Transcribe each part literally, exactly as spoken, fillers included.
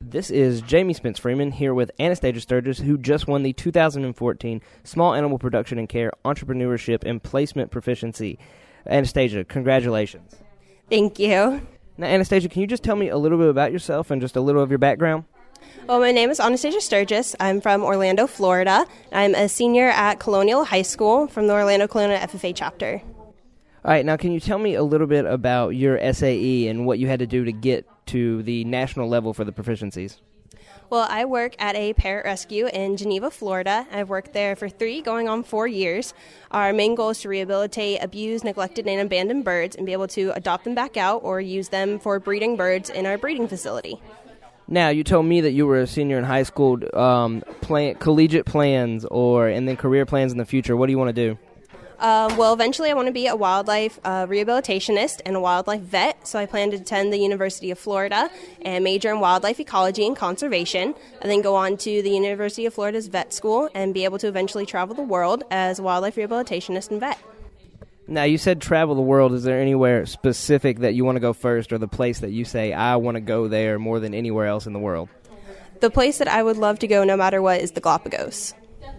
This is Jamie Spence Freeman here with Anastasia Sturgis, who just won the two thousand fourteen Small Animal Production and Care Entrepreneurship and Placement Proficiency. Anastasia, congratulations. Thank you. Now, Anastasia, can you just tell me a little bit about yourself and just a little of your background? Well, my name is Anastasia Sturgis. I'm from Orlando, Florida. I'm a senior at Colonial High School from the Orlando Colonial F F A chapter. All right, now can you tell me a little bit about your S A E and what you had to do to get to the national level for the proficiencies? Well, I work at a parrot rescue in Geneva, Florida. I've worked there for three, going on four years. Our main goal is to rehabilitate abused, neglected, and abandoned birds and be able to adopt them back out or use them for breeding birds in our breeding facility. Now, you told me that you were a senior in high school. Um, plan, collegiate plans or and then career plans in the future. What do you want to do? Um, well, eventually I want to be a wildlife uh, rehabilitationist and a wildlife vet, so I plan to attend the University of Florida and major in wildlife ecology and conservation, and then go on to the University of Florida's vet school and be able to eventually travel the world as a wildlife rehabilitationist and vet. Now, you said travel the world. Is there anywhere specific that you want to go first, or the place that you say, I want to go there more than anywhere else in the world? The place that I would love to go no matter what is the Galapagos.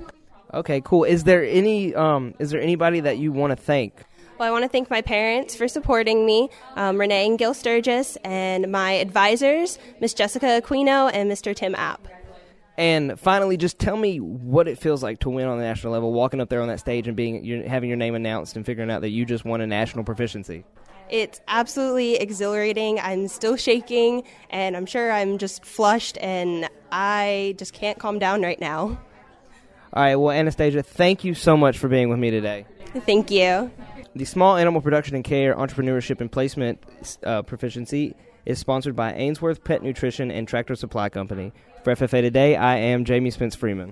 Okay, cool. Is there any um, is there anybody that you want to thank? Well, I want to thank my parents for supporting me, um, Renee and Gil Sturgis, and my advisors, Miss Jessica Aquino and Mister Tim App. And finally, just tell me what it feels like to win on the national level, walking up there on that stage and being you having your name announced and figuring out that you just won a national proficiency. It's absolutely exhilarating. I'm still shaking, and I'm sure I'm just flushed, and I just can't calm down right now. All right, well, Anastasia, thank you so much for being with me today. Thank you. The Small Animal Production and Care Entrepreneurship and Placement uh, Proficiency is sponsored by Ainsworth Pet Nutrition and Tractor Supply Company. For F F A Today, I am Jamie Spence Freeman.